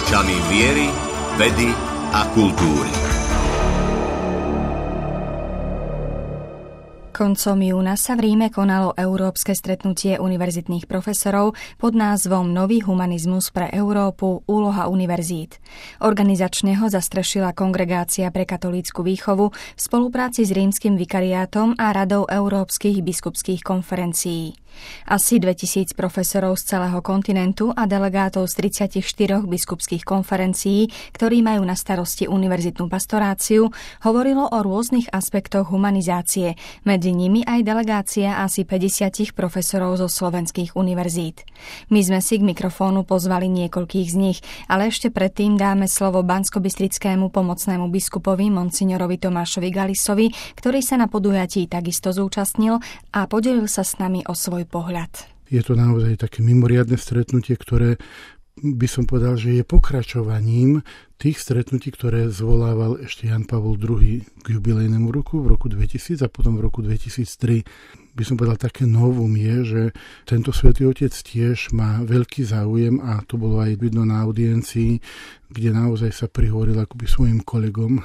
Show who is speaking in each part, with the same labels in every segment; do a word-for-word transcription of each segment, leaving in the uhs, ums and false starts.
Speaker 1: Očami viery, vedy a kultúry.
Speaker 2: Koncom júna sa v Ríme konalo európske stretnutie univerzitných profesorov pod názvom Nový humanizmus pre Európu – úloha univerzít. Organizačne ho zastrešila Kongregácia pre katolícku výchovu v spolupráci s Rímskym vikariátom a Radou európskych biskupských konferencií. Asi dvetisíc profesorov z celého kontinentu a delegátov z tridsaťštyri biskupských konferencií, ktorí majú na starosti univerzitnú pastoráciu, hovorilo o rôznych aspektoch humanizácie, medzi nimi aj delegácia asi päťdesiat profesorov zo slovenských univerzít. My sme si k mikrofónu pozvali niekoľkých z nich, ale ešte predtým dáme slovo banskobystrickému pomocnému biskupovi monsignorovi Tomášovi Galisovi, ktorý sa na podujatí takisto zúčastnil a podelil sa s nami o svoj pohľad.
Speaker 3: Je to naozaj také mimoriadne stretnutie, ktoré by som povedal, že je pokračovaním tých stretnutí, ktoré zvolával ešte Ján Pavol druhý k jubilejnému roku, v roku dvetisíc a potom v roku dvetisíctri. By som povedal, také novum je, že tento Svätý Otec tiež má veľký záujem a to bolo aj vidno na audiencii, kde naozaj sa prihovoril akoby svojim kolegom,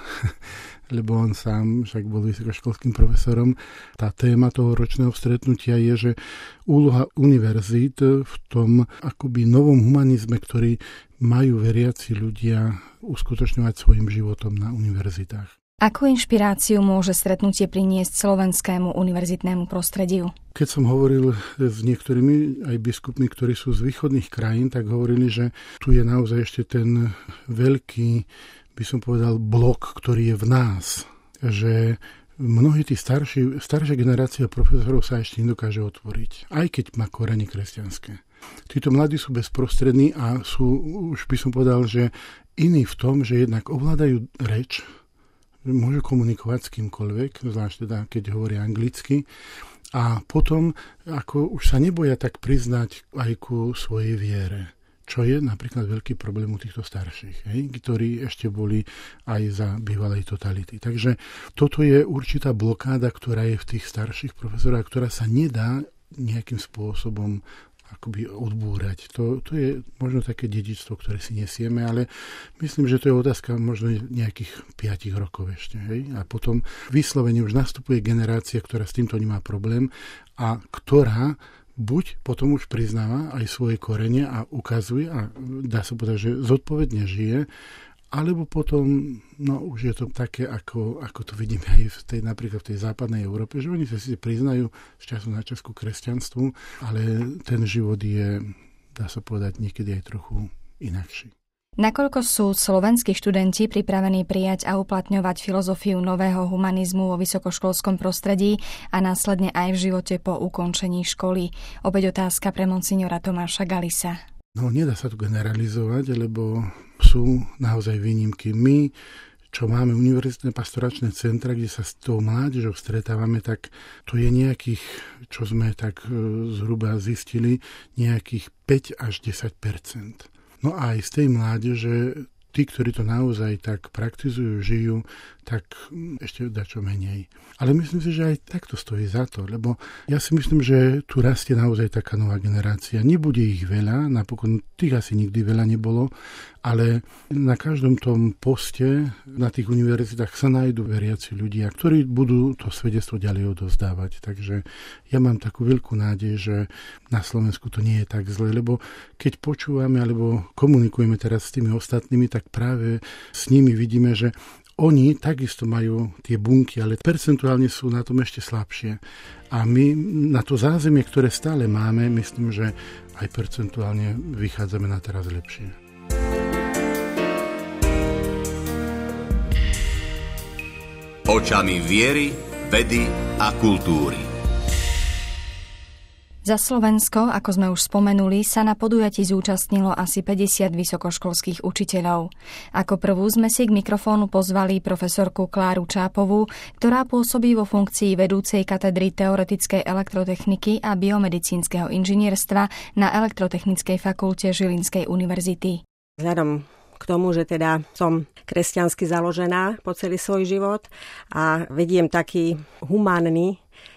Speaker 3: lebo on sám však bol vysokoškolským profesorom. Tá téma toho ročného stretnutia je, že úloha univerzít v tom akoby novom humanizme, ktorý majú veriaci ľudia uskutočňovať svojim životom na univerzitách.
Speaker 2: Akú inšpiráciu môže stretnutie priniesť slovenskému univerzitnému prostrediu?
Speaker 3: Keď som hovoril s niektorými aj biskupmi, ktorí sú z východných krajín, tak hovorili, že tu je naozaj ešte ten veľký, by som povedal, blok, ktorý je v nás. Že mnohí tí starší, staršia generácia profesorov sa ešte nedokáže otvoriť, aj keď má korene kresťanské. Títo mladí sú bezprostrední a sú, už by som povedal, že iní v tom, že jednak ovládajú reč, môžu komunikovať s kýmkoľvek, zvlášť teda, keď hovoria anglicky. A potom, ako už sa neboja tak priznať aj ku svojej viere, čo je napríklad veľký problém u týchto starších, hej, ktorí ešte boli aj za bývalej totality. Takže toto je určitá blokáda, ktorá je v tých starších profesorách, ktorá sa nedá nejakým spôsobom akoby odbúrať. To, to je možno také dedičstvo, ktoré si nesieme, ale myslím, že to je otázka možno nejakých piatich rokov ešte. Hej? A potom vyslovene už nastupuje generácia, ktorá s týmto nemá problém a ktorá buď potom už priznáva aj svoje korene a ukazuje a dá sa povedať, že zodpovedne žije, alebo potom, no už je to také, ako, ako to vidíme aj v tej, napríklad v tej západnej Európe, že oni sa si priznajú z času na čas ku kresťanstvu, ale ten život je, dá sa povedať, niekedy aj trochu inakší.
Speaker 2: Nakoľko sú slovenskí študenti pripravení prijať a uplatňovať filozofiu nového humanizmu vo vysokoškolskom prostredí a následne aj v živote po ukončení školy? Opäť otázka pre monsignora Tomáša Galisa.
Speaker 3: No, nedá sa tu generalizovať, lebo sú naozaj výnimky. My, čo máme univerzitné pastoračné centra, kde sa s tou mládežou stretávame, tak to je nejakých, čo sme tak zhruba zistili, nejakých päť až desať percent. No a aj z tej mládeže, tí, ktorí to naozaj tak praktizujú, žijú, tak ešte dačo menej. Ale myslím si, že aj takto stojí za to, lebo ja si myslím, že tu rastie naozaj taká nová generácia. Nebude ich veľa, napokon tých asi nikdy veľa nebolo, ale na každom tom poste na tých univerzitách sa nájdú veriaci ľudia, ktorí budú to svedectvo ďalej odovzdávať. Takže ja mám takú veľkú nádej, že na Slovensku to nie je tak zle, lebo keď počúvame alebo komunikujeme teraz s tými ostatnými, tak práve s nimi vidíme, že oni takisto majú tie bunky, ale percentuálne sú na tom ešte slabšie. A my na to zázemie, ktoré stále máme, myslím, že aj percentuálne vychádzame na teraz lepšie.
Speaker 1: Očami viery, vedy a kultúry.
Speaker 2: Za Slovensko, ako sme už spomenuli, sa na podujatí zúčastnilo asi päťdesiat vysokoškolských učiteľov. Ako prvú sme si k mikrofónu pozvali profesorku Kláru Čápovú, ktorá pôsobí vo funkcii vedúcej katedry teoretickej elektrotechniky a biomedicínskeho inžinierstva na Elektrotechnickej fakulte Žilinskej univerzity.
Speaker 4: Vzhľadom k tomu, že teda som kresťansky založená po celý svoj život a vediem taký humánny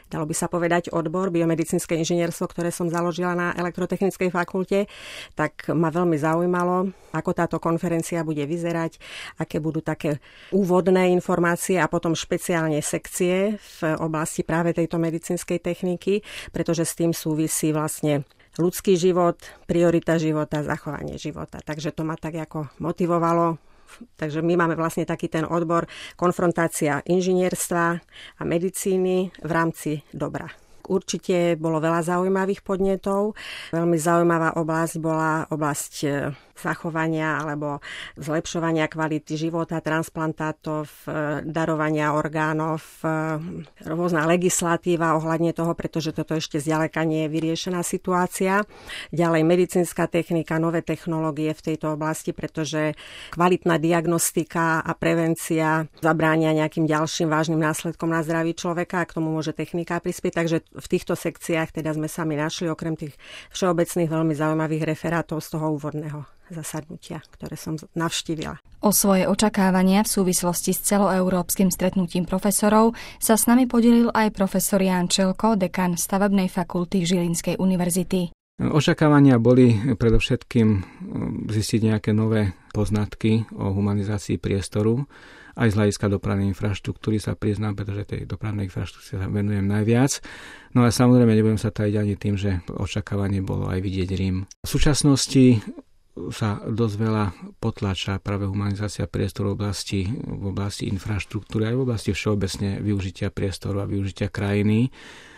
Speaker 4: dalo by sa povedať, odbor biomedicínske inžinierstvo, ktoré som založila na Elektrotechnickej fakulte, tak ma veľmi zaujímalo, ako táto konferencia bude vyzerať, aké budú také úvodné informácie a potom špeciálne sekcie v oblasti práve tejto medicínskej techniky, pretože s tým súvisí vlastne ľudský život, priorita života, zachovanie života. Takže to ma tak ako motivovalo. Takže my máme vlastne taký ten odbor konfrontácia inžinierstva a medicíny v rámci dobra. Určite bolo veľa zaujímavých podnetov. Veľmi zaujímavá oblasť bola oblasť zachovania alebo zlepšovania kvality života, transplantátov, darovania orgánov, rôzna legislatíva ohľadne toho, pretože toto ešte zďaleka nie je vyriešená situácia. Ďalej medicínska technika, nové technológie v tejto oblasti, pretože kvalitná diagnostika a prevencia zabránia nejakým ďalším vážnym následkom na zdraví človeka a k tomu môže technika prispieť. Takže v týchto sekciách teda sme sami našli okrem tých všeobecných veľmi zaujímavých referátov z toho úvodného zasadnutia, ktoré som navštívila.
Speaker 2: O svoje očakávania v súvislosti s celoeurópskym stretnutím profesorov sa s nami podelil aj profesor Ján Čelko, dekan stavebnej fakulty Žilinskej univerzity.
Speaker 5: Očakávania boli predovšetkým zistiť nejaké nové poznatky o humanizácii priestoru, aj z hľadiska dopravnej infraštruktúry sa priznám, pretože tej dopravnej infraštruktúre sa venujem najviac. No a samozrejme nebudem sa tajiť ani tým, že očakávanie bolo aj vidieť Rím. V súčasnosti sa dosť veľa potlača práve humanizácia priestoru v oblasti, v oblasti infraštruktúry aj v oblasti všeobecne využitia priestoru a využitia krajiny.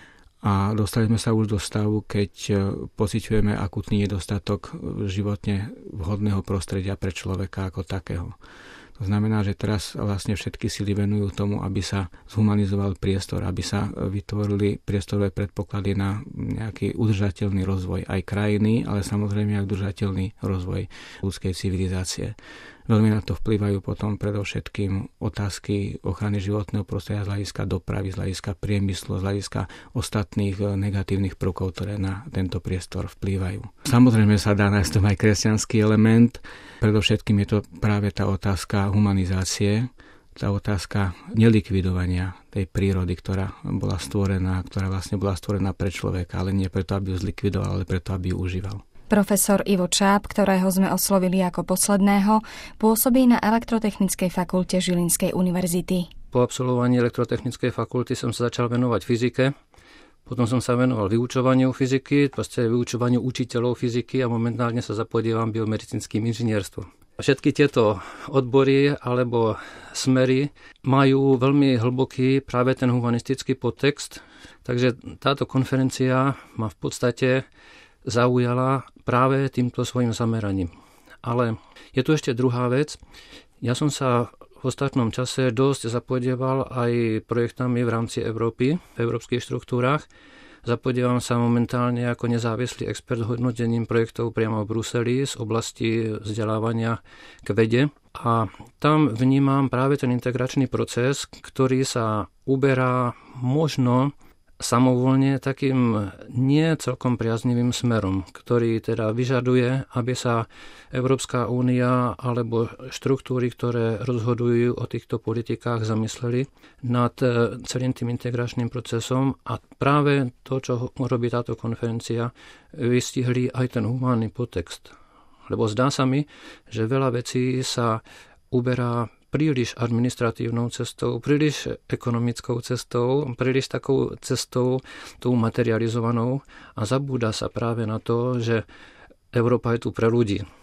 Speaker 5: A dostali sme sa už do stavu, keď pociťujeme akutný nedostatok životne vhodného prostredia pre človeka ako takého. To znamená, že teraz vlastne všetky sily venujú tomu, aby sa zhumanizoval priestor, aby sa vytvorili priestorové predpoklady na nejaký udržateľný rozvoj aj krajiny, ale samozrejme aj udržateľný rozvoj ľudskej civilizácie. Veľmi na to vplyvajú potom predovšetkým otázky ochrany životného prostredia z hľadiska dopravy, z hľadiska priemyslu, z hľadiska ostatných negatívnych prvkov, ktoré na tento priestor vplývajú. Samozrejme sa dá nájsť aj kresťanský element. Predovšetkým je to práve tá otázka humanizácie, tá otázka nelikvidovania tej prírody, ktorá bola stvorená, ktorá vlastne bola stvorená pre človeka, ale nie preto, aby ju zlikvidoval, ale preto, aby ju užíval.
Speaker 2: Profesor Ivo Čáp, ktorého sme oslovili ako posledného, pôsobí na Elektrotechnickej fakulte Žilinskej univerzity.
Speaker 6: Po absolvovaní Elektrotechnickej fakulty som sa začal venovať fyzike, potom som sa venoval vyučovaniu fyziky, proste vyučovaniu učiteľov fyziky a momentálne sa zapodievam biomedicínskym inžinierstvom. Všetky tieto odbory alebo smery majú veľmi hlboký práve ten humanistický podtext, takže táto konferencia ma v podstate zaujala práve týmto svojim zameraním. Ale je tu ešte druhá vec. Ja som sa v ostatnom čase dosť zapodieval aj projektami v rámci Európy, v európskych štruktúrach. Zapodievam sa momentálne ako nezávislý expert hodnotením projektov priamo v Bruseli z oblasti vzdelávania k vede. A tam vnímam práve ten integračný proces, ktorý sa uberá možno samovolne takým nie celkom priaznivým smerom, ktorý teda vyžaduje, aby sa Európska únia alebo štruktúry, ktoré rozhodujú o týchto politikách, zamysleli nad celým tým integračným procesom a práve to, čo robí táto konferencia, vystihli aj ten humánny podtext. Lebo zdá sa mi, že veľa vecí sa uberá príliš administratívnou cestou, príliš ekonomickou cestou, príliš takou cestou tou materializovanou a zabúda sa práve na to, že Európa je tu pre ľudí.